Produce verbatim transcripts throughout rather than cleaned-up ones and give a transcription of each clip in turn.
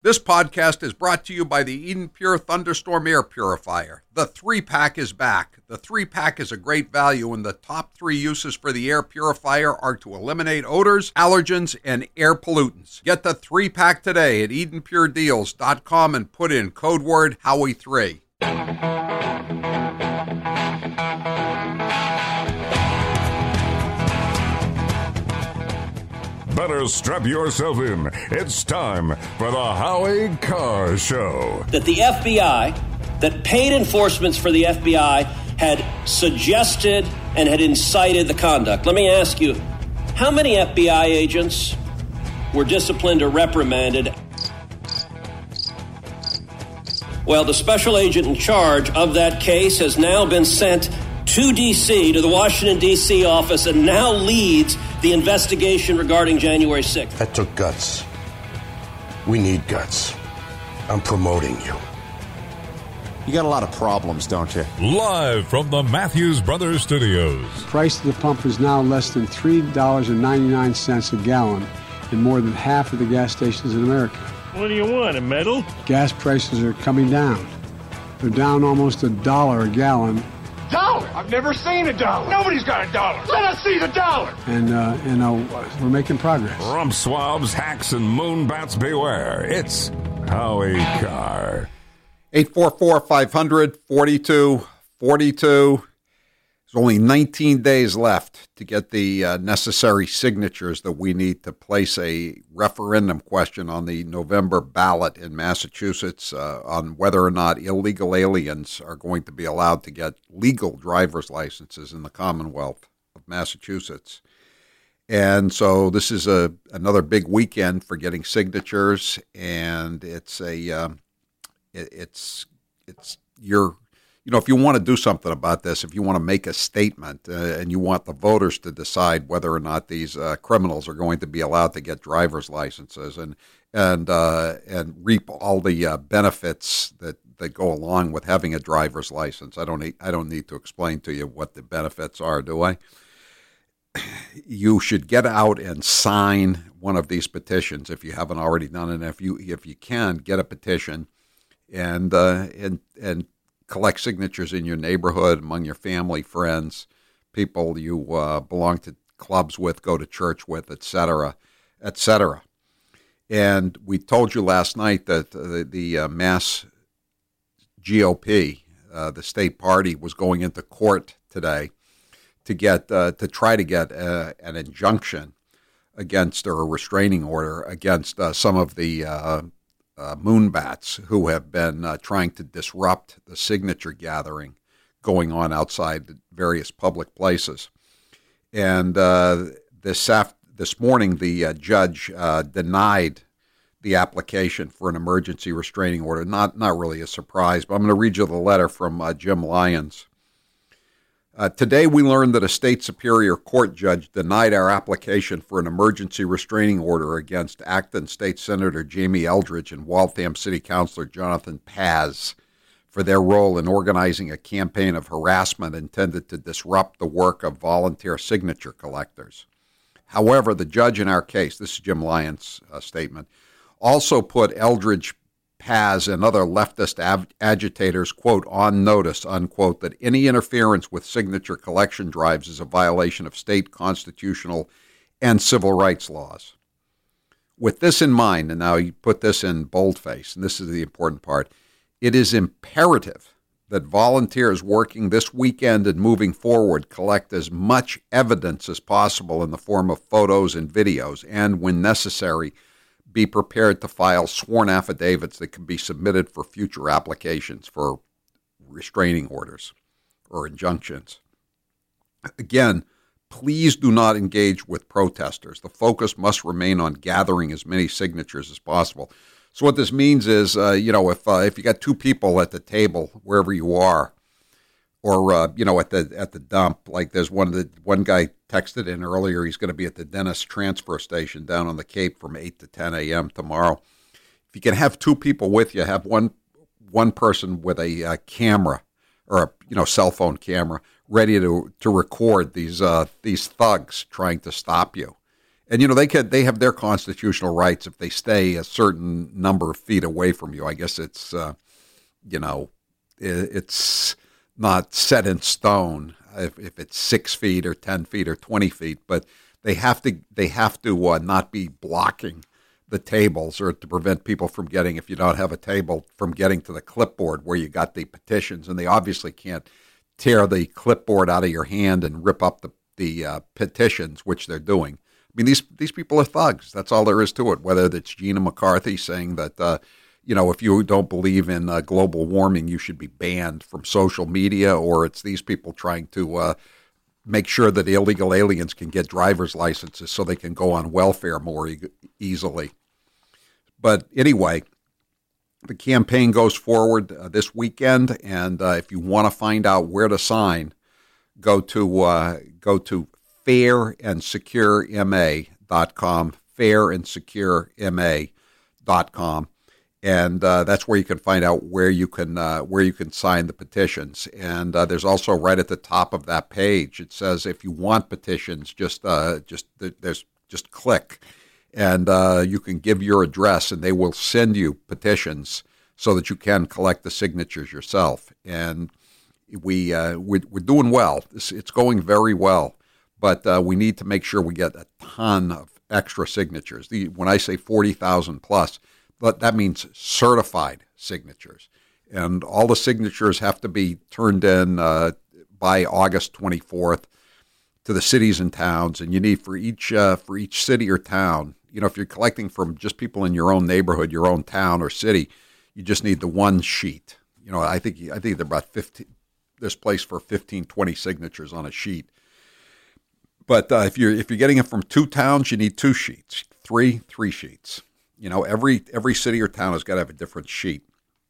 This podcast is brought to you by the Eden Pure Thunderstorm Air Purifier. The three-pack is back. The three-pack is a great value, and the top three uses for the air purifier are to eliminate odors, allergens, and air pollutants. Get the three-pack today at eden pure deals dot com and put in code word Howie three. Better strap yourself in. It's time for the Howie Carr Show. That the F B I, that paid enforcements for the F B I had suggested and had incited the conduct. Let me ask you, how many F B I agents were disciplined or reprimanded? Well, the special agent in charge of that case has now been sent to D C, to the Washington, D C office, and now leads the investigation regarding January sixth. That took guts. We need guts. I'm promoting you. You got a lot of problems, don't you? Live from the Matthews Brothers Studios. The price of the pump is now less than three dollars and ninety-nine cents a gallon in more than half of the gas stations in America. What do you want, a medal? Gas prices are coming down. They're down almost a dollar a gallon. Dollar? I've never seen a dollar. Nobody's got a dollar. Let us see the dollar. And, uh, you know, we're making progress. Rump swabs, hacks, and moonbats beware. It's Howie Carr. eight four four, five hundred, forty-two forty-two. There's only nineteen days left to get the uh, necessary signatures that we need to place a referendum question on the November ballot in Massachusetts uh, on whether or not illegal aliens are going to be allowed to get legal driver's licenses in the Commonwealth of Massachusetts. And so this is a another big weekend for getting signatures, and it's a um, it, it's it's your You know, if you want to do something about this, if you want to make a statement uh, and you want the voters to decide whether or not these uh, criminals are going to be allowed to get driver's licenses and and uh, and reap all the uh, benefits that, that go along with having a driver's license, I don't need, I don't need to explain to you what the benefits are, do I? You should get out and sign one of these petitions if you haven't already done it. And if you if you can, get a petition and uh, and and. collect signatures in your neighborhood, among your family, friends, people you uh, belong to clubs with, go to church with, et cetera, et cetera. And we told you last night that the, the uh, Mass G O P, uh, the state party, was going into court today to get uh, to try to get uh, an injunction against, or a restraining order against uh, some of the uh, Uh, moonbats who have been uh, trying to disrupt the signature gathering going on outside various public places. And uh, this af- this morning, the uh, judge uh, denied the application for an emergency restraining order. Not not really a surprise, but I'm going to read you the letter from uh, Jim Lyons. Uh, today, we learned that a state superior court judge denied our application for an emergency restraining order against Acton State Senator Jamie Eldridge and Waltham City Councilor Jonathan Paz for their role in organizing a campaign of harassment intended to disrupt the work of volunteer signature collectors. However, the judge in our case, this is Jim Lyons' uh, statement, also put Eldridge, Paz, and other leftist ag- agitators, quote, on notice, unquote, that any interference with signature collection drives is a violation of state constitutional and civil rights laws. With this in mind, and now you put this in boldface, and this is the important part, it is imperative that volunteers working this weekend and moving forward collect as much evidence as possible in the form of photos and videos, and, when necessary, be prepared to file sworn affidavits that can be submitted for future applications for restraining orders or injunctions. Again, please do not engage with protesters. The focus must remain on gathering as many signatures as possible. So what this means is, uh, you know, if uh, if you got two people at the table, wherever you are, or, uh, you know, at the at the dump, like there's one that one guy texted in earlier, he's going to be at the Dennis transfer station down on the Cape from eight to ten a.m. tomorrow. If you can have two people with you, have one one person with a uh, camera or a, you know, cell phone camera ready to to record these uh, these thugs trying to stop you. And, you know, they could, they have their constitutional rights if they stay a certain number of feet away from you. I guess it's, uh, you know, it, it's not set in stone if, if it's six feet or ten feet or twenty feet, but they have to, they have to uh, not be blocking the tables or to prevent people from getting, if you don't have a table, from getting to the clipboard where you got the petitions. And they obviously can't tear the clipboard out of your hand and rip up the, the uh, petitions, which they're doing. I mean, these these people are thugs. That's all there is to it. Whether it's Gina McCarthy saying that, uh, you know, if you don't believe in uh, global warming, you should be banned from social media, or it's these people trying to uh, make sure that illegal aliens can get driver's licenses so they can go on welfare more e- easily. But anyway, the campaign goes forward uh, this weekend, and uh, if you want to find out where to sign, go to uh, go to fair and secure M A dot com, fair and secure M A dot com, and uh, that's where you can find out where you can uh, where you can sign the petitions. And uh, there's also right at the top of that page, it says if you want petitions, just uh, just there's just click, and uh, you can give your address, and they will send you petitions so that you can collect the signatures yourself. And we uh, we're, we're doing well. It's, it's going very well. But uh, we need to make sure we get a ton of extra signatures. The, when I say forty thousand plus, but that means certified signatures. And all the signatures have to be turned in uh, by August twenty-fourth to the cities and towns. And you need for each uh, for each city or town, you know, if you're collecting from just people in your own neighborhood, your own town or city, you just need the one sheet. You know, I think I think they're about fifteen. There's place for fifteen, twenty signatures on a sheet. But uh, if you're if you're getting it from two towns, you need two sheets, three, three sheets. You know, every every city or town has got to have a different sheet.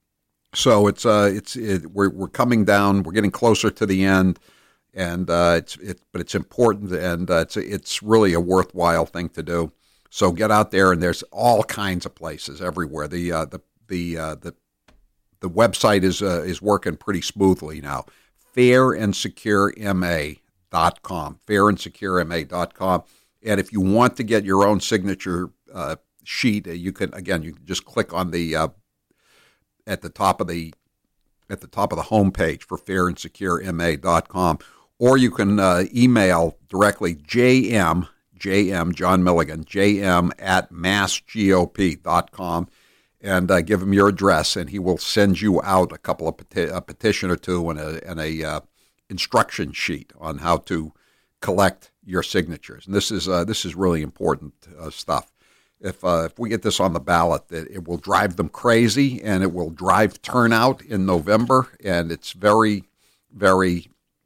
So it's uh it's it, we're we're coming down, we're getting closer to the end, and uh, it's it but it's important, and uh, it's it's really a worthwhile thing to do. So get out there, and there's all kinds of places everywhere. The uh, the the uh, the the website is uh, is working pretty smoothly now. fair and secure M A dot com, fair and secure M A dot com. And if you want to get your own signature uh, sheet, you can, again, you can just click on the, uh, at the top of the, at the top of the homepage for fair and secure M A dot com, or you can uh, email directly J M, J M, John Milligan, J M at mass G O P dot com, and uh, give him your address, and he will send you out a couple of peti- a petition or two and a, and a, uh, instruction sheet on how to collect your signatures. And this is uh, this is really important uh, stuff. If uh, if we get this on the ballot, it, it will drive them crazy, and it will drive turnout in November. And it's very, very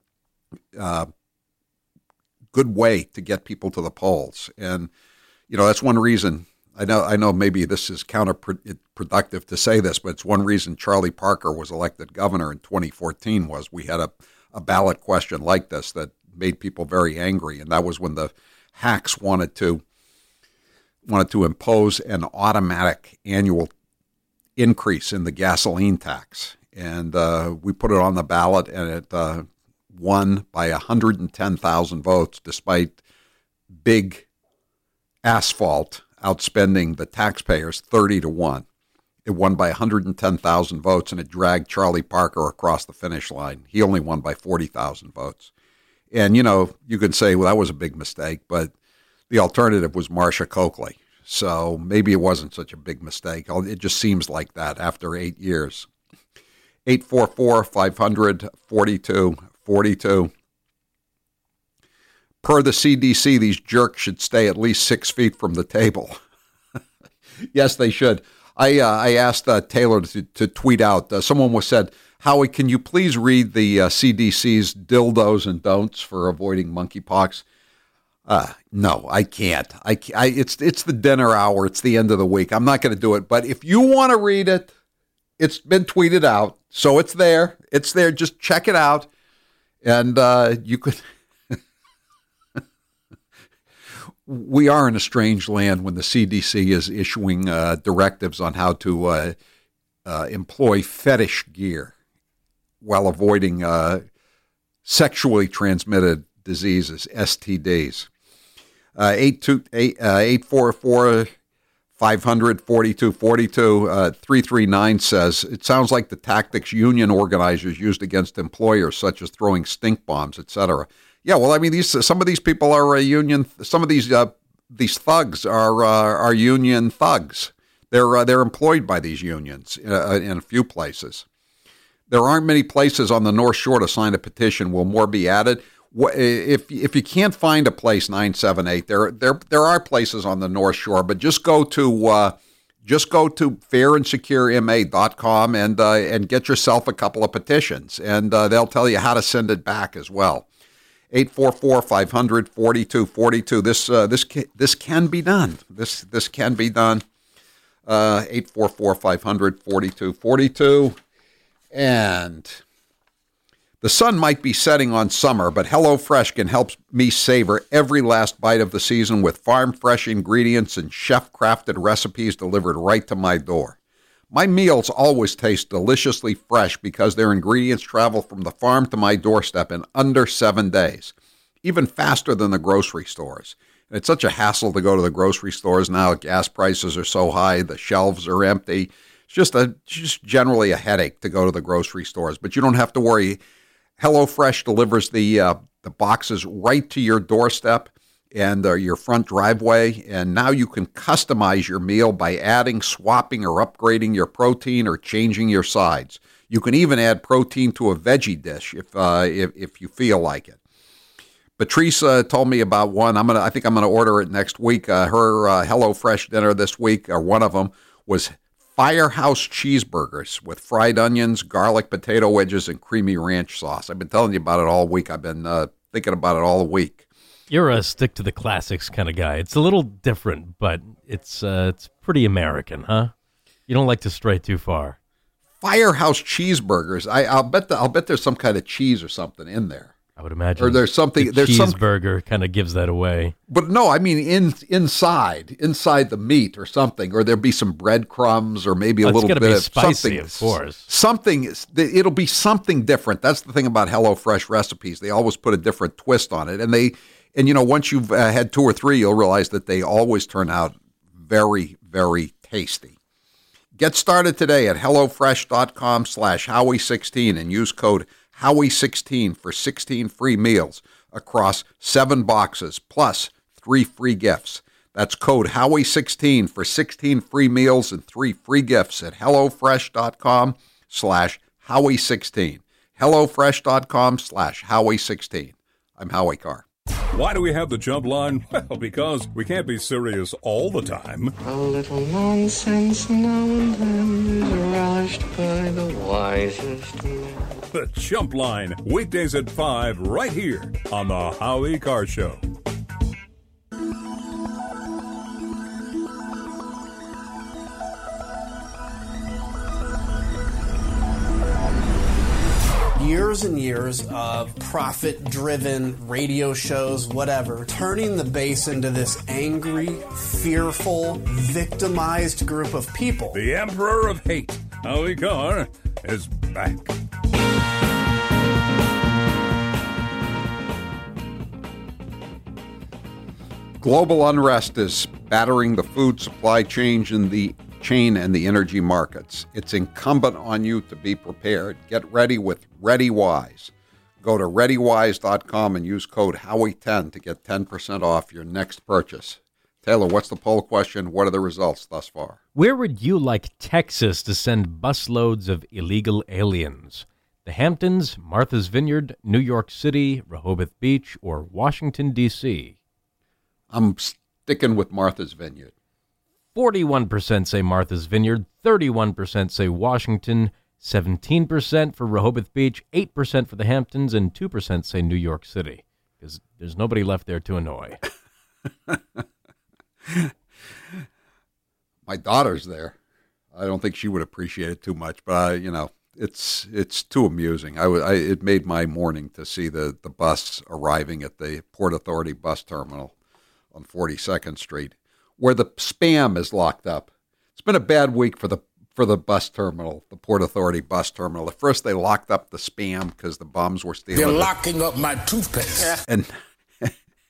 uh, good way to get people to the polls. And you know that's one reason. I know I know maybe this is counterproductive to say this, but it's one reason Charlie Parker was elected governor in twenty fourteen was we had a a ballot question like this that made people very angry, and that was when the hacks wanted to wanted to impose an automatic annual increase in the gasoline tax, and uh, we put it on the ballot, and it uh, won by one hundred ten thousand votes, despite big asphalt outspending the taxpayers thirty to one. It won by one hundred ten thousand votes, and it dragged Charlie Parker across the finish line. He only won by forty thousand votes. And, you know, you can say, well, that was a big mistake, but the alternative was Marsha Coakley. So maybe it wasn't such a big mistake. It just seems like that after eight years. eight four four, five hundred, forty-two forty-two. Per the C D C, these jerks should stay at least six feet from the table. Yes, they should. I uh, I asked uh, Taylor to, to tweet out. Uh, someone was said, Howie, can you please read the uh, C D C's dildos and don'ts for avoiding monkeypox? Uh, no, I can't. I, I it's it's the dinner hour. It's the end of the week. I'm not going to do it. But if you want to read it, it's been tweeted out, so it's there. It's there. Just check it out, and uh, you could. We are in a strange land when the C D C is issuing uh, directives on how to uh, uh, employ fetish gear while avoiding uh, sexually transmitted diseases, S T Ds. Uh, eight four four, five hundred, forty-two forty-two. Uh, three three nine says, it sounds like the tactics union organizers used against employers, such as throwing stink bombs, et cetera. Yeah, well, I mean, these some of these people are a union. Some of these uh, these thugs are uh, are union thugs. They're uh, they're employed by these unions uh, in a few places. There aren't many places on the North Shore to sign a petition. Will more be added? If if you can't find a place, nine seven eight, there there there are places on the North Shore, but just go to uh, just go to fair and secure m a dot com and uh, and get yourself a couple of petitions, and uh, they'll tell you how to send it back as well. eight four four, five hundred, forty-two forty-two. This uh, this can, this can be done. This this can be done. Uh, eight four four, five hundred, forty-two forty-two, and the sun might be setting on summer, but HelloFresh can help me savor every last bite of the season with farm-fresh ingredients and chef-crafted recipes delivered right to my door. My meals always taste deliciously fresh because their ingredients travel from the farm to my doorstep in under seven days, even faster than the grocery stores. And it's such a hassle to go to the grocery stores now. Gas prices are so high, the shelves are empty. It's just a just generally a headache to go to the grocery stores, but you don't have to worry. HelloFresh delivers the uh, the boxes right to your doorstep and uh, your front driveway, and now you can customize your meal by adding, swapping, or upgrading your protein or changing your sides. You can even add protein to a veggie dish if uh, if, if you feel like it. Patrice uh, told me about one. I'm gonna. I think I'm gonna order it next week. Uh, her uh, HelloFresh dinner this week, or one of them, was Firehouse cheeseburgers with fried onions, garlic potato wedges, and creamy ranch sauce. I've been telling you about it all week. I've been uh, thinking about it all week. You're a stick to the classics kind of guy. It's a little different, but it's uh, it's pretty American, huh? You don't like to stray too far. Firehouse cheeseburgers. I, I'll bet. The, I'll bet there's some kind of cheese or something in there. I would imagine. Or there's something. The there's cheeseburger some, kind of gives that away. But no, I mean in inside, inside the meat or something, or there'll be some breadcrumbs or maybe a oh, little bit be of spicy, something. Of course, something. It'll be something different. That's the thing about HelloFresh recipes. They always put a different twist on it, and they, and you know, once you've uh, had two or three, you'll realize that they always turn out very, very tasty. Get started today at HelloFresh.com slash Howie16 and use code Howie sixteen for sixteen free meals across seven boxes plus three free gifts. That's code Howie sixteen for sixteen free meals and three free gifts at HelloFresh.com slash Howie16. HelloFresh.com slash Howie16. I'm Howie Carr. Why do we have the jump line? Well, because we can't be serious all the time. A little nonsense now and then is relished by the wisest men. The Jump Line, weekdays at five, right here on the Howie Carr Show. Years and years of profit-driven radio shows, whatever, turning the base into this angry, fearful, victimized group of people. The Emperor of Hate, Howie Carr, is back. Global unrest is battering the food supply chain and the chain and the energy markets. It's incumbent on you to be prepared. Get ready with ReadyWise. Go to ready wise dot com and use code Howie ten to get ten percent off your next purchase. Taylor, what's the poll question? What are the results thus far? Where would you like Texas to send busloads of illegal aliens? The Hamptons, Martha's Vineyard, New York City, Rehoboth Beach, or Washington, D C? I'm sticking with Martha's Vineyard. forty-one percent say Martha's Vineyard, thirty-one percent say Washington, seventeen percent for Rehoboth Beach, eight percent for the Hamptons, and two percent say New York City, because there's nobody left there to annoy. My daughter's there. I don't think she would appreciate it too much, but, uh, you know, it's it's too amusing. I, I It made my morning to see the, the bus arriving at the Port Authority bus terminal on forty-second Street, where the spam is locked up. It's been a bad week for the for the bus terminal, the Port Authority bus terminal. At first, they locked up the spam because the bums were stealing. They're it. locking up my toothpaste. And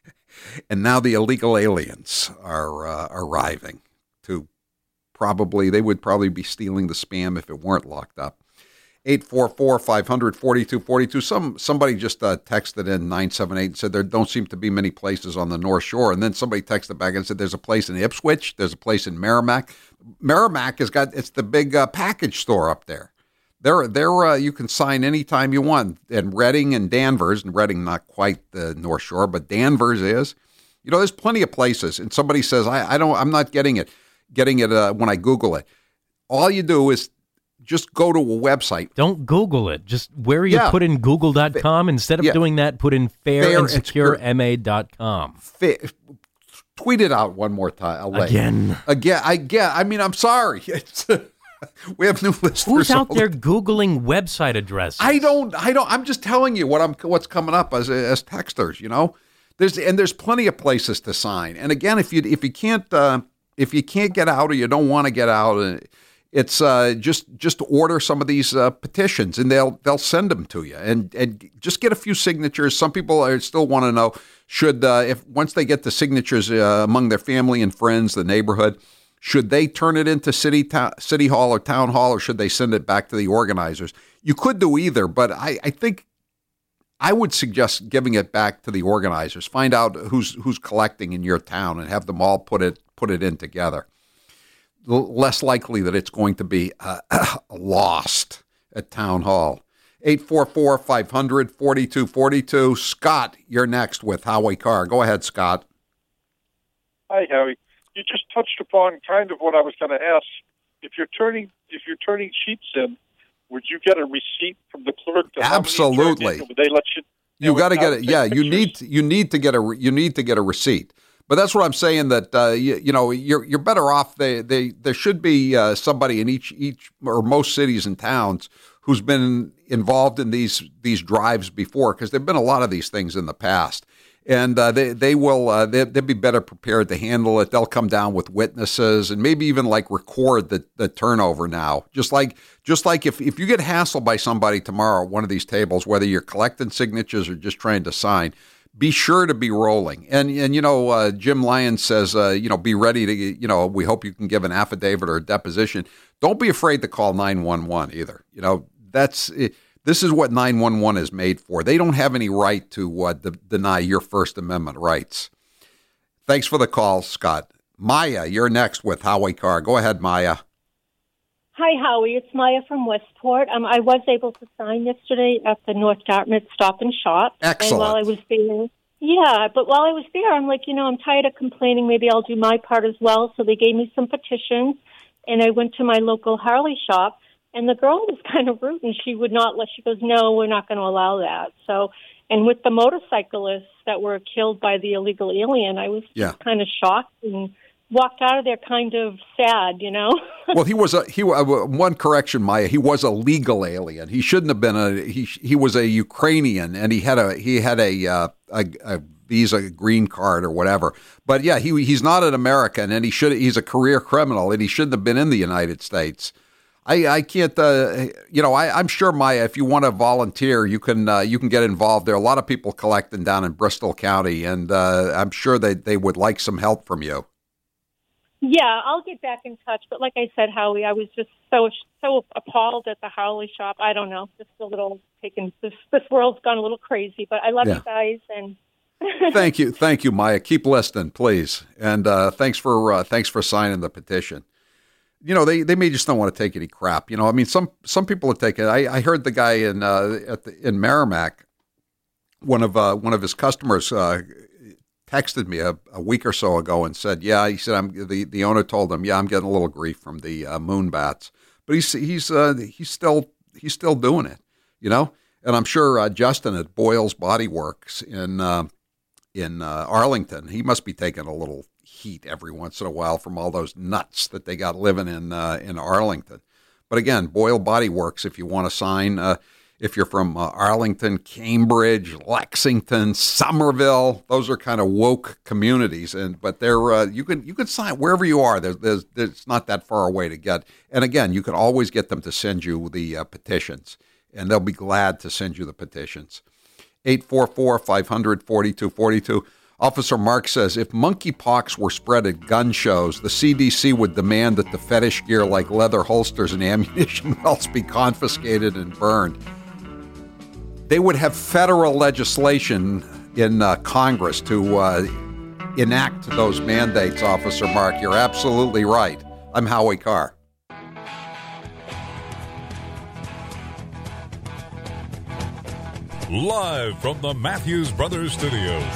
And now the illegal aliens are uh, arriving to probably, they would probably be stealing the spam if it weren't locked up. eight four four, five hundred, forty-two forty-two. Some, somebody just uh, texted in nine seven eight and said there don't seem to be many places on the North Shore. And then somebody texted back and said there's a place in Ipswich, there's a place in Merrimack. Merrimack has got, it's the big uh, package store up there. There, there, uh, you can sign anytime you want. And Reading and Danvers, and Reading not quite the North Shore, but Danvers is. You know, there's plenty of places. And somebody says, I, I don't, I'm not getting it, getting it uh, when I Google it. All you do is just go to a website. Don't Google it. Just where you yeah. put in google dot com. Instead of yeah. doing that, put in fair and secure m a dot com. Fa- tweet it out one more time. Again. Again. I get. I mean, I'm sorry. It's, we have new listeners. Who's out there Googling website addresses? I don't. I don't. I'm just telling you what I'm. What's coming up as as texters. You know, there's and there's plenty of places to sign. And again, if you if you can't uh, if you can't get out or you don't want to get out. Uh, It's uh, just just order some of these uh, petitions, and they'll they'll send them to you, and and just get a few signatures. Some people are, still want to know should uh, if once they get the signatures uh, among their family and friends, the neighborhood, should they turn it into city ta- city hall or town hall, or should they send it back to the organizers? You could do either, but I, I think I would suggest giving it back to the organizers. Find out who's who's collecting in your town, and have them all put it put it in together. Less likely that it's going to be uh, lost at town hall. eight four four, five hundred, forty-two forty-two. Scott, you're next with Howie Carr. Go ahead, Scott. Hi, Howie. You just touched upon kind of what I was going to ask. If you're turning if you're turning sheets in, would you get a receipt from the clerk? To Absolutely. Would they let you? You got to get it. Yeah, you need you need to get a you need to get a receipt. But that's what I'm saying. That uh, you, you know you're you're better off. They they there should be uh, somebody in each each or most cities and towns who's been involved in these these drives before, because there've been a lot of these things in the past, and uh, they they will uh, they they'll be better prepared to handle it. They'll come down with witnesses and maybe even like record the, the turnover now. Just like just like if if you get hassled by somebody tomorrow at one of these tables, whether you're collecting signatures or just trying to sign, be sure to be rolling. And, and you know, uh, Jim Lyons says, uh, you know, be ready to, you know, we hope you can give an affidavit or a deposition. Don't be afraid to call nine one one either. You know, that's, this is what nine one one is made for. They don't have any right to uh, de- deny your First Amendment rights. Thanks for the call, Scott. Maya, you're next with Howie Carr. Go ahead, Maya. Hi, Howie. It's Maya from Westport. Um, I was able to sign yesterday at the North Dartmouth Stop and Shop. Excellent. And while I was there, yeah, but while I was there, I'm like, you know, I'm tired of complaining. Maybe I'll do my part as well. So they gave me some petitions, and I went to my local Harley shop, and the girl was kind of rude, and she would not let, she goes, no, we're not going to allow that. So, and with the motorcyclists that were killed by the illegal alien, I was yeah. kind of shocked and walked out of there kind of sad, you know. Well, he was a he. Uh, one correction, Maya. He was a legal alien. He shouldn't have been a. He he was a Ukrainian, and he had a he had a uh, a, a visa, green card, or whatever. But yeah, he he's not an American, and he should. He's a career criminal, and he shouldn't have been in the United States. I I can't. Uh, you know, I I'm sure, Maya, if you want to volunteer, you can uh, you can get involved. There are a lot of people collecting down in Bristol County, and uh, I'm sure they they would like some help from you. Yeah, I'll get back in touch. But like I said, Howie, I was just so so appalled at the Harley shop. I don't know, just a little taken. This this world's gone a little crazy. But I love yeah. you guys, and thank you, thank you, Maya. Keep listening, please, and uh, thanks for uh, thanks for signing the petition. You know, they, they may just don't want to take any crap. You know, I mean, some some people are taking. I, I heard the guy in uh, at the, in Merrimack, one of uh, one of his customers. Uh, texted me a, a week or so ago and said, yeah, he said, I'm the, the owner told him, yeah, I'm getting a little grief from the uh, moon bats, but he's, he's, uh, he's still, he's still doing it, you know? And I'm sure uh, Justin at Boyle's Body Works in, uh, in uh, Arlington, he must be taking a little heat every once in a while from all those nuts that they got living in, uh, in Arlington. But again, Boyle Body Works, if you want to sign, uh, if you're from uh, Arlington, Cambridge, Lexington, Somerville, those are kind of woke communities, and but they're uh, you can you can sign wherever you are. There's, there's it's not that far away to get. And again, you can always get them to send you the uh, petitions, and they'll be glad to send you the petitions. eight four four, five hundred, forty-two forty-two. Officer Mark says, if monkeypox were spread at gun shows, the C D C would demand that the fetish gear like leather holsters and ammunition belts be confiscated and burned. They would have federal legislation in uh, Congress to uh, enact those mandates, Officer Mark. You're absolutely right. I'm Howie Carr. Live from the Matthews Brothers Studios.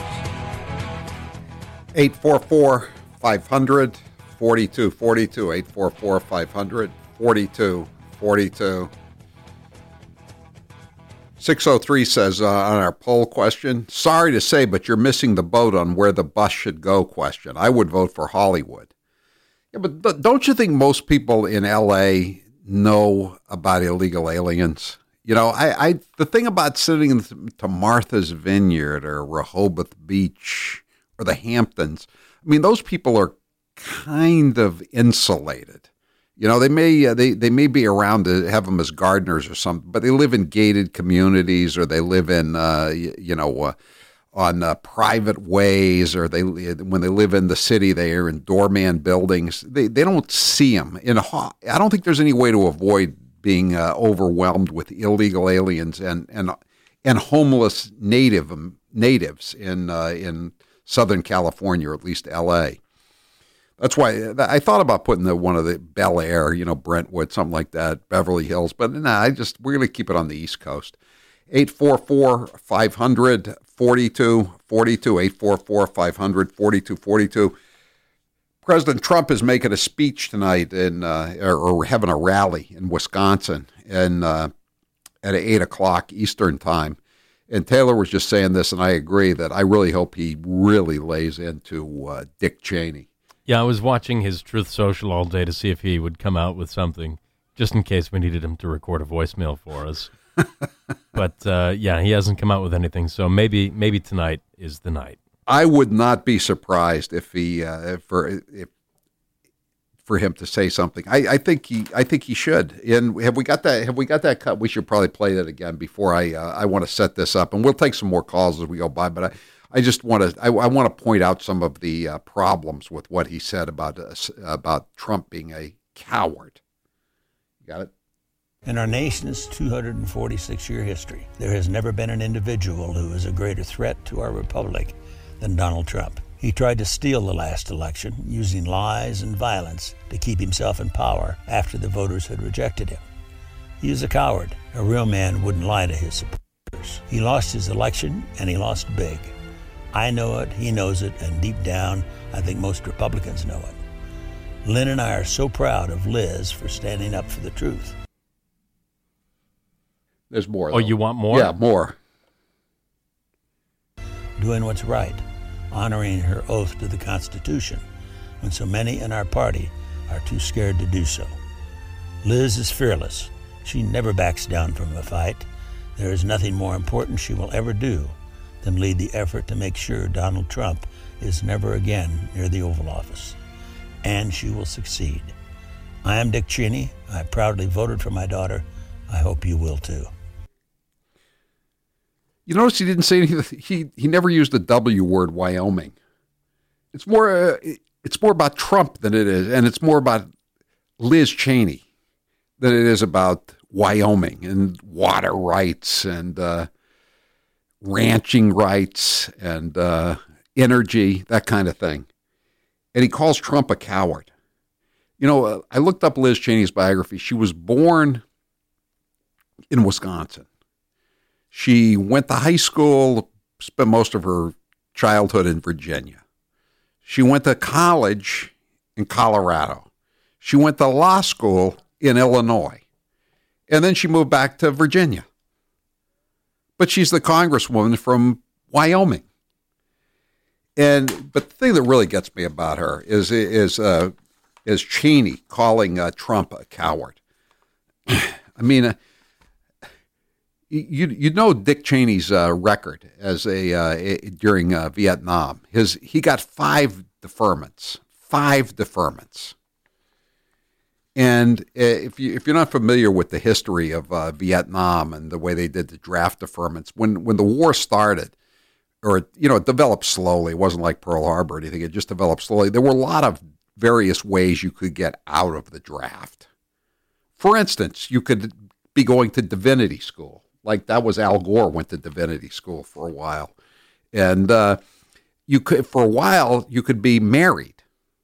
eight four four, five hundred, forty-two forty-two, eight four four, five hundred, forty-two forty-two. six oh three says uh, on our poll question, sorry to say, but you're missing the boat on where the bus should go question. I would vote for Hollywood. Yeah, but th- don't you think most people in L A know about illegal aliens? You know, I, I the thing about sitting to Martha's Vineyard or Rehoboth Beach or the Hamptons, I mean, those people are kind of insulated. You know, they may uh, they they may be around to have them as gardeners or something, but they live in gated communities, or they live in uh, you, you know uh, on uh, private ways, or they when they live in the city, they are in doorman buildings. They they don't see them in a. I don't think there's any way to avoid being uh, overwhelmed with illegal aliens and and and homeless native um, natives in uh, in Southern California, or at least L A. That's why I thought about putting the one of the Bel Air, you know, Brentwood, something like that, Beverly Hills, but no, nah, I just we're going to keep it on the East Coast. eight four four, five hundred, forty-two forty-two, eight four four, five hundred, forty-two forty-two. President Trump is making a speech tonight in, uh, or, or having a rally in Wisconsin and uh, at eight o'clock Eastern time. And Taylor was just saying this, and I agree that I really hope he really lays into uh, Dick Cheney. Yeah, I was watching his Truth Social all day to see if he would come out with something, just in case we needed him to record a voicemail for us. But, uh, yeah, he hasn't come out with anything, so maybe maybe tonight is the night. I would not be surprised if he uh, for if for him to say something. I, I think he I think he should. And have we got that? Have we got that cut? We should probably play that again before I uh, I want to set this up, and we'll take some more calls as we go by. But I, I just want to I, I want to point out some of the uh, problems with what he said about uh, about Trump being a coward. You got it? In our nation's two hundred forty-six year history, there has never been an individual who is a greater threat to our republic than Donald Trump. He tried to steal the last election using lies and violence to keep himself in power after the voters had rejected him. He is a coward. A real man wouldn't lie to his supporters. He lost his election, and he lost big. I know it, he knows it, and deep down, I think most Republicans know it. Lynn and I are so proud of Liz for standing up for the truth. There's more. Oh, though. you want more? Yeah, more. Doing what's right, honoring her oath to the Constitution, when so many in our party are too scared to do so. Liz is fearless. She never backs down from a fight. There is nothing more important she will ever do than lead the effort to make sure Donald Trump is never again near the Oval Office. And she will succeed. I am Dick Cheney. I proudly voted for my daughter. I hope you will too. You notice he didn't say anything. He he never used the W word, Wyoming. It's more uh, it's more about Trump than it is, and it's more about Liz Cheney than it is about Wyoming and water rights and uh, ranching rights and uh, energy, that kind of thing. And he calls Trump a coward. You know, uh, I looked up Liz Cheney's biography. She was born in Wisconsin. She went to high school, spent most of her childhood in Virginia. She went to college in Colorado. She went to law school in Illinois. And then she moved back to Virginia. But she's the congresswoman from Wyoming. And but the thing that really gets me about her is is uh, is Cheney calling uh, Trump a coward. I mean, uh, You you know Dick Cheney's uh, record as a, uh, a during uh, Vietnam. His he got five deferments, five deferments. And if you if you're not familiar with the history of uh, Vietnam and the way they did the draft deferments, when when the war started, or, you know, it developed slowly. It wasn't like Pearl Harbor or anything. It just developed slowly. There were a lot of various ways you could get out of the draft. For instance, you could be going to divinity school. Like that was Al Gore went to divinity school for a while. And uh, you could, for a while, you could be married.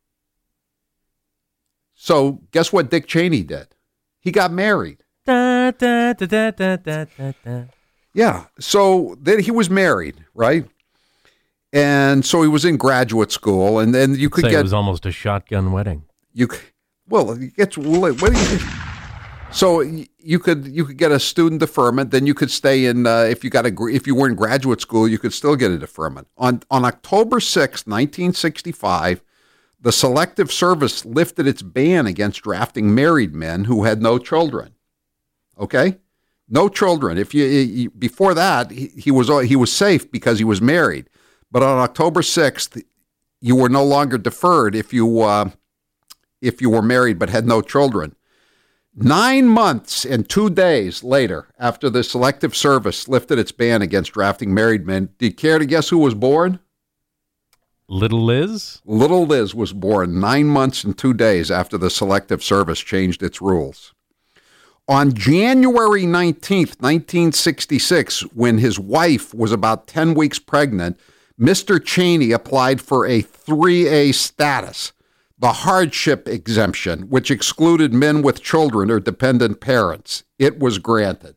So guess what Dick Cheney did? He got married. Da, da, da, da, da, da, da. Yeah. So then he was married, right? And so he was in graduate school, and then you could Say get. It was almost a shotgun wedding. You well, it gets what do you? So you could you could get a student deferment. Then you could stay in uh, if you got a if you were in graduate school, you could still get a deferment. On on October sixth, nineteen sixty-five, the Selective Service lifted its ban against drafting married men who had no children. Okay, no children. If you, you before that, he, he was he was safe because he was married. But on October sixth, you were no longer deferred if you uh, if you were married but had no children. Nine months and two days later, after the Selective Service lifted its ban against drafting married men, do you care to guess who was born? Little Liz? Little Liz was born nine months and two days after the Selective Service changed its rules. On January nineteenth, nineteen sixty-six, when his wife was about ten weeks pregnant, Mister Cheney applied for a three A status, the hardship exemption, which excluded men with children or dependent parents. It was granted.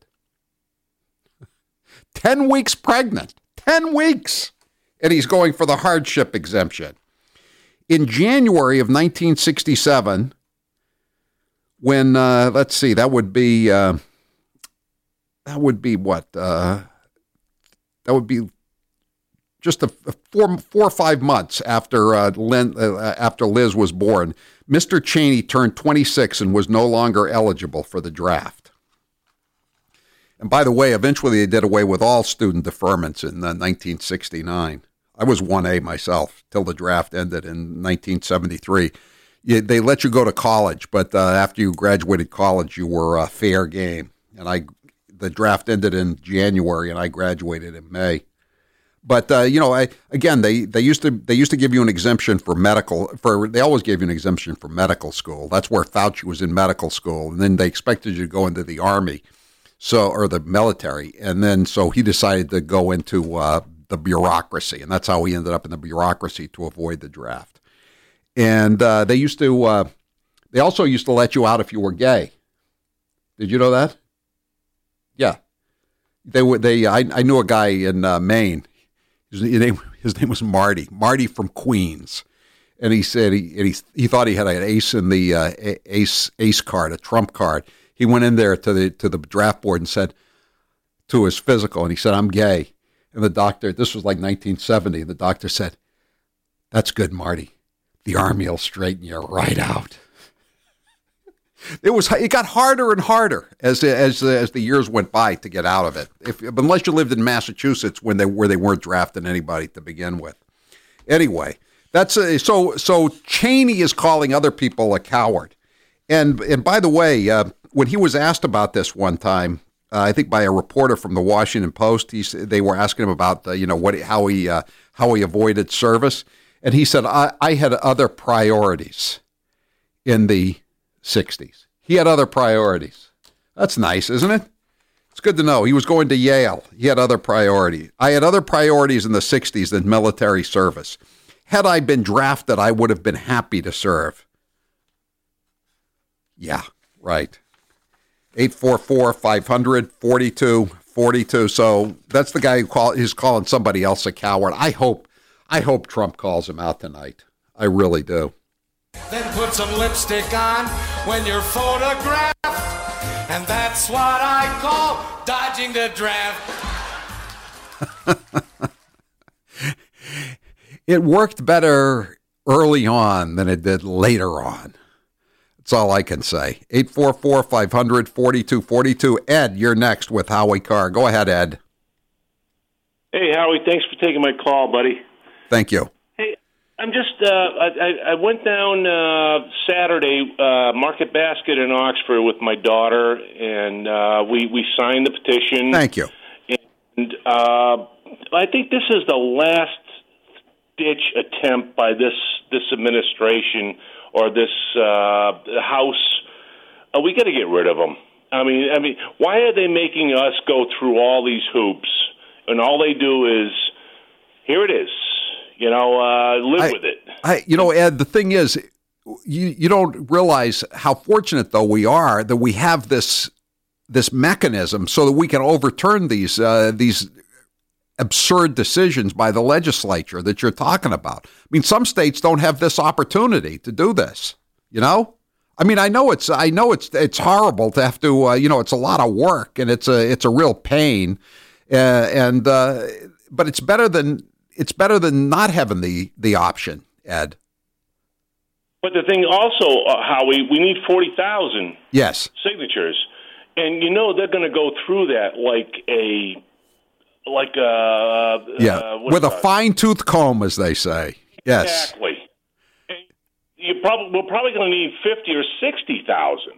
Ten weeks pregnant. Ten weeks. And he's going for the hardship exemption. In January of nineteen sixty-seven, when, uh, let's see, that would be, uh, that would be what? Uh, that would be just a, a four, four or five months after uh, Lynn, uh, after Liz was born, Mister Cheney turned twenty-six and was no longer eligible for the draft. And by the way, eventually they did away with all student deferments in uh, nineteen sixty-nine. I was one A myself till the draft ended in nineteen seventy-three. You, they let you go to college, but uh, after you graduated college, you were uh, fair game. And I, the draft ended in January, and I graduated in May. But uh, you know, I, again, they, they used to they used to give you an exemption for medical. For they always gave you an exemption for medical school. That's where Fauci was in medical school, and then they expected you to go into the Army, so or the military, and then so he decided to go into uh, the bureaucracy, and that's how he ended up in the bureaucracy to avoid the draft. And uh, they used to uh, they also used to let you out if you were gay. Did you know that? Yeah, they were. They I, I knew a guy in uh, Maine. His name, his name was Marty, Marty from Queens, and he said he and he he thought he had an ace in the uh, ace ace card, a trump card. He went in there to the to the draft board and said to his physical, and he said, "I'm gay." And the doctor, this was like nineteen seventy, and the doctor said, "That's good, Marty. The Army will straighten you right out." It was. It got harder and harder as as as the years went by to get out of it. If unless you lived in Massachusetts when they where they weren't drafting anybody to begin with. Anyway, that's a, so so. Cheney is calling other people a coward, and and by the way, uh, when he was asked about this one time, uh, I think by a reporter from the Washington Post, he they were asking him about uh, you know what how he uh, how he avoided service, and he said I, I had other priorities in the sixties. He had other priorities. That's nice, isn't it? It's good to know. He was going to Yale. He had other priorities. I had other priorities in the sixties than military service. Had I been drafted, I would have been happy to serve. Yeah, right. eight four four, five hundred, forty-two forty-two. So that's the guy who call, is calling somebody else a coward. I hope, I hope Trump calls him out tonight. I really do. Then put some lipstick on when you're photographed. And that's what I call dodging the draft. It worked better early on than it did later on. That's all I can say. eight four four, five hundred, forty-two forty-two. Ed, you're next with Howie Carr. Go ahead, Ed. Hey, Howie, thanks for taking my call, buddy. Thank you. I'm just, uh, I, I went down uh, Saturday, uh, Market Basket in Oxford with my daughter, and uh, we, we signed the petition. Thank you. And uh, I think this is the last ditch attempt by this this administration or this uh, House. Uh, we got to get rid of them. I mean, I mean, why are they making us go through all these hoops? And all they do is, here it is. You know, uh, live I, with it. I, you know, Ed, the thing is, you you don't realize how fortunate though we are that we have this this mechanism so that we can overturn these uh, these. absurd decisions by the legislature that you're talking about. I mean, some states don't have this opportunity to do this, you know? I mean, I know it's, I know it's, it's horrible to have to, uh, you know, it's a lot of work and it's a, it's a real pain. Uh, and, uh, but it's better than, it's better than not having the, the option, Ed. But the thing also, uh, Howie, we need forty thousand yes. signatures. And, you know, they're going to go through that like a, Like uh, yeah, uh, with a fine tooth comb, as they say. Yes, exactly. You probably we're probably going to need fifty or sixty thousand.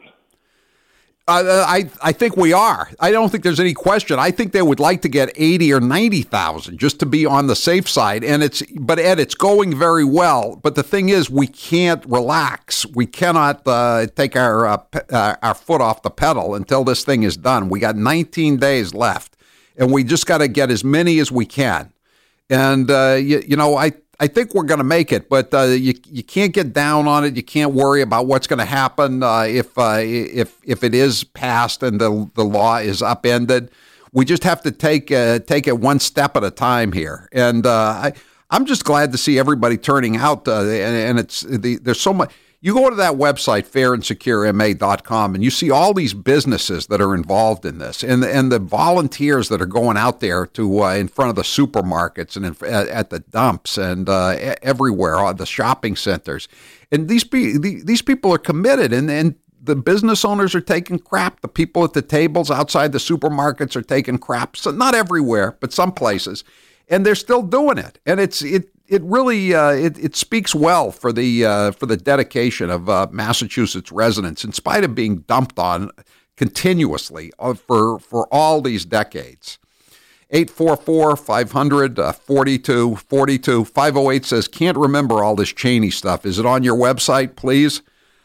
Uh, I I think we are. I don't think there's any question. I think they would like to get eighty or ninety thousand just to be on the safe side. And it's but Ed, it's going very well. But the thing is, we can't relax. We cannot uh, take our uh, pe- uh, our foot off the pedal until this thing is done. We got nineteen days left. And we just got to get as many as we can. And, uh, you, you know, I, I think we're going to make it, but uh, you you can't get down on it. You can't worry about what's going to happen uh, if uh, if if it is passed and the the law is upended. We just have to take uh, take it one step at a time here. And uh, I I'm just glad to see everybody turning out. Uh, and, and it's the, there's so much. You go to that website, fair and secure M A dot com, and you see all these businesses that are involved in this, and and the volunteers that are going out there to uh, in front of the supermarkets and in, at, at the dumps and uh, everywhere, uh, the shopping centers, and these pe- these people are committed, and and the business owners are taking crap. The people at the tables outside the supermarkets are taking crap. So not everywhere, but some places, and they're still doing it, and it's it. It really uh, it, it speaks well for the uh, for the dedication of uh, Massachusetts residents, in spite of being dumped on continuously uh, for for all these decades. eight four four, five hundred, forty-two forty-two. five oh eight says, can't remember all this Cheney stuff. Is it on your website, please?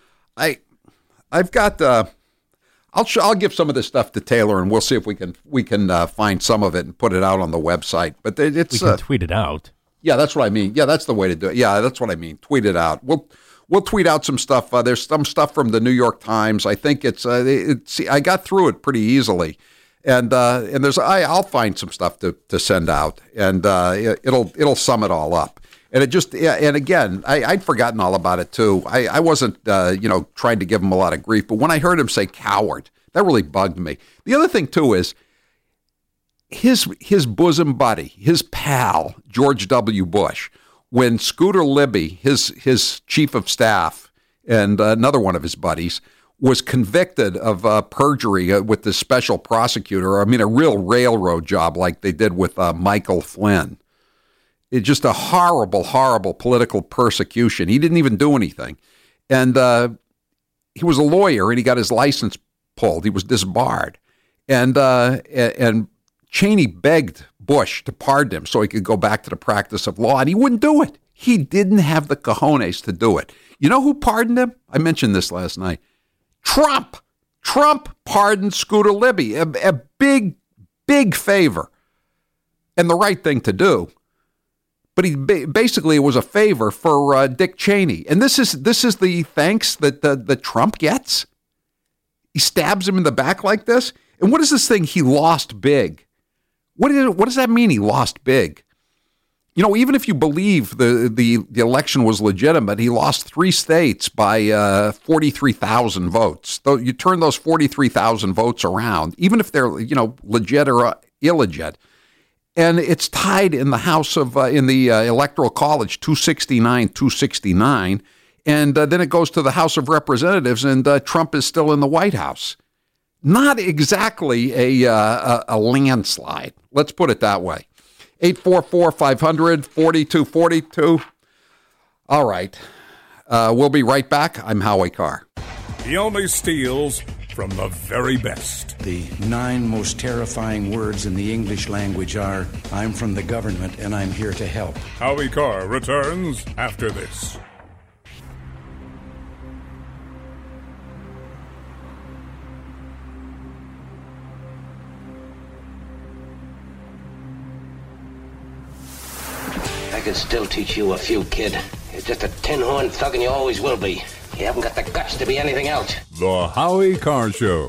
I I've got. Uh, I'll sh- I'll give some of this stuff to Taylor, and we'll see if we can we can uh, find some of it and put it out on the website. But it, it's we can uh, tweet it out. Yeah, that's what I mean. Yeah, that's the way to do it. Yeah, that's what I mean. Tweet it out. We'll we'll tweet out some stuff. Uh, there's some stuff from the New York Times. I think it's uh, it's. I got through it pretty easily, and uh, and there's I I'll find some stuff to, to send out, and uh, it'll it'll sum it all up. And it just yeah, and again, I, I'd forgotten all about it too. I I wasn't uh, you know trying to give him a lot of grief, but when I heard him say coward, that really bugged me. The other thing too is. His his bosom buddy, his pal, George W. Bush, when Scooter Libby, his his chief of staff, and another one of his buddies, was convicted of uh, perjury uh, with the special prosecutor. I mean, a real railroad job like they did with uh, Michael Flynn. It's just a horrible, horrible political persecution. He didn't even do anything. And uh, he was a lawyer, and he got his license pulled. He was disbarred. And uh, and Cheney begged Bush to pardon him so he could go back to the practice of law, and he wouldn't do it. He didn't have the cojones to do it. You know who pardoned him? I mentioned this last night. Trump. Trump pardoned Scooter Libby, a, a big, big favor, and the right thing to do. But he basically it was a favor for uh, Dick Cheney, and this is this is the thanks that the, that Trump gets. He stabs him in the back like this, and what is this thing? He lost big. What is what does that mean? He lost big. You know, even if you believe the the, the election was legitimate, he lost three states by uh, forty-three thousand votes. Though you turn those forty-three thousand votes around, even if they're you know legit or uh, illegit, and it's tied in the House of uh, in the uh, Electoral College two sixty-nine two sixty-nine, and uh, then it goes to the House of Representatives, and uh, Trump is still in the White House. Not exactly a, uh, a a landslide. Let's put it that way. eight four four, five hundred, forty-two forty-two. All right. Uh, we'll be right back. I'm Howie Carr. He only steals from the very best. The nine most terrifying words in the English language are, I'm from the government and I'm here to help. Howie Carr returns after this. I could still teach you a few, kid. You're just a tin-horn thug and you always will be. You haven't got the guts to be anything else. The Howie Carr Show.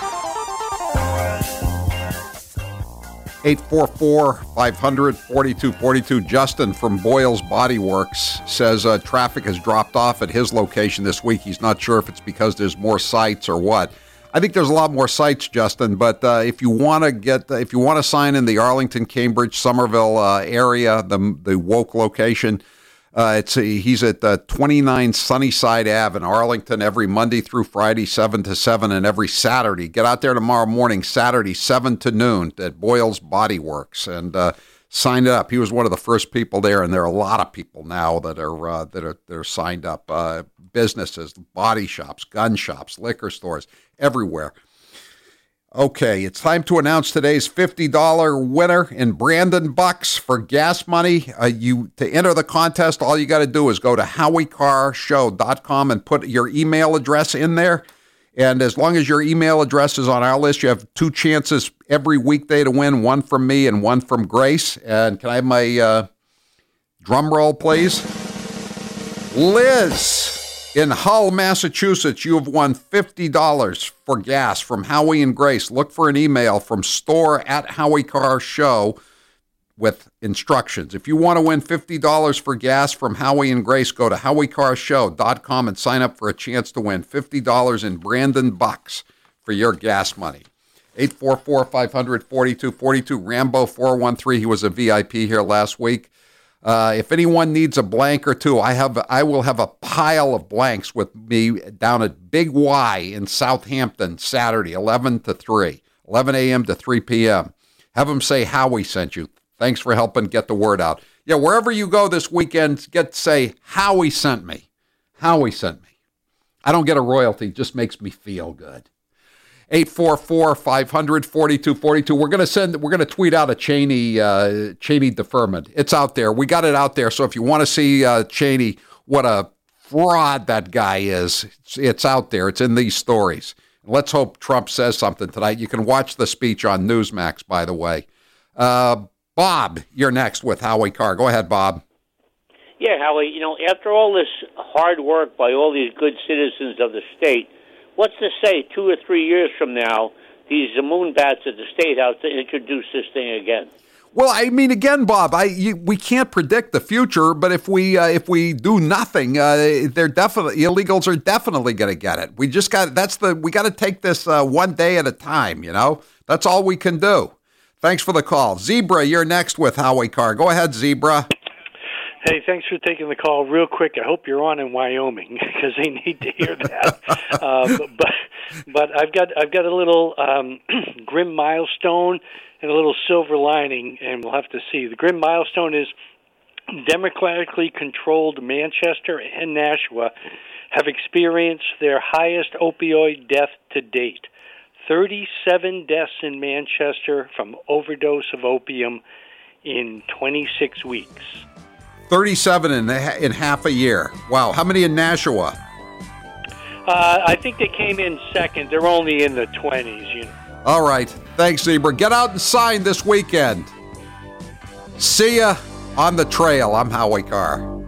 eight four four, five hundred, forty-two forty-two. Justin from Boyle's Body Works says uh, traffic has dropped off at his location this week. He's not sure if it's because there's more sites or what. I think there's a lot more sites, Justin, but uh, if you want to get, if you want to sign in the Arlington, Cambridge, Somerville uh, area, the the woke location, uh, it's a, he's at uh, twenty-nine Sunnyside Ave in Arlington every Monday through Friday, seven to seven, and every Saturday. Get out there tomorrow morning, Saturday, seven to noon at Boyle's Body Works, and uh, sign it up. He was one of the first people there, and there are a lot of people now that are uh, that are that are signed up. Uh, businesses, body shops, gun shops, liquor stores, everywhere. Okay, it's time to announce today's fifty dollars winner in Brandon Bucks for gas money. Uh, you to enter the contest, all you got to do is go to howie carr show dot com and put your email address in there. And as long as your email address is on our list, you have two chances every weekday to win, one from me and one from Grace. And can I have my uh, drum roll, please? Liz in Hull, Massachusetts, you have won fifty dollars for gas from Howie and Grace. Look for an email from store at Howie Carr Show with instructions. If you want to win fifty dollars for gas from Howie and Grace, go to howie carr show dot com and sign up for a chance to win fifty dollars in Brandon Bucks for your gas money. eight four four, five hundred, forty-two forty-two. Rambo four one three, he was a V I P here last week. Uh, if anyone needs a blank or two, I have I will have a pile of blanks with me down at Big Y in Southampton Saturday, eleven to three, eleven a.m. to three p.m. Have them say Howie sent you. Thanks for helping get the word out. Yeah, wherever you go this weekend, get say Howie sent me. Howie sent me. I don't get a royalty, it just makes me feel good. eight four four, five hundred, forty-two forty-two. We're going to send, we're going to tweet out a Cheney, uh, Cheney deferment. It's out there. We got it out there. So if you want to see uh, Cheney, what a fraud that guy is, it's, it's out there. It's in these stories. Let's hope Trump says something tonight. You can watch the speech on Newsmax, by the way. Uh, Bob, you're next with Howie Carr. Go ahead, Bob. Yeah, Howie, you know, after all this hard work by all these good citizens of the state, what's to say two or three years from now, these moonbats at the State House to introduce this thing again? Well, I mean, again, Bob, I you, we can't predict the future, but if we uh, if we do nothing, uh, they're definitely illegals are definitely going to get it. We just got that's the we got to take this uh, one day at a time. You know, that's all we can do. Thanks for the call, Zebra. You're next with Howie Carr. Go ahead, Zebra. Hey, thanks for taking the call. Real quick, I hope you're on in Wyoming because they need to hear that. uh, but but I've got I've got a little um, grim milestone and a little silver lining, and we'll have to see. The grim milestone is democratically controlled Manchester and Nashua have experienced their highest opioid death to date. thirty-seven deaths in Manchester from overdose of opium in twenty-six weeks. thirty-seven in, in half a year. Wow. How many in Nashua? Uh, I think they came in second. They're only in the twenties, you know. All right. Thanks, Zebra. Get out and sign this weekend. See ya on the trail. I'm Howie Carr.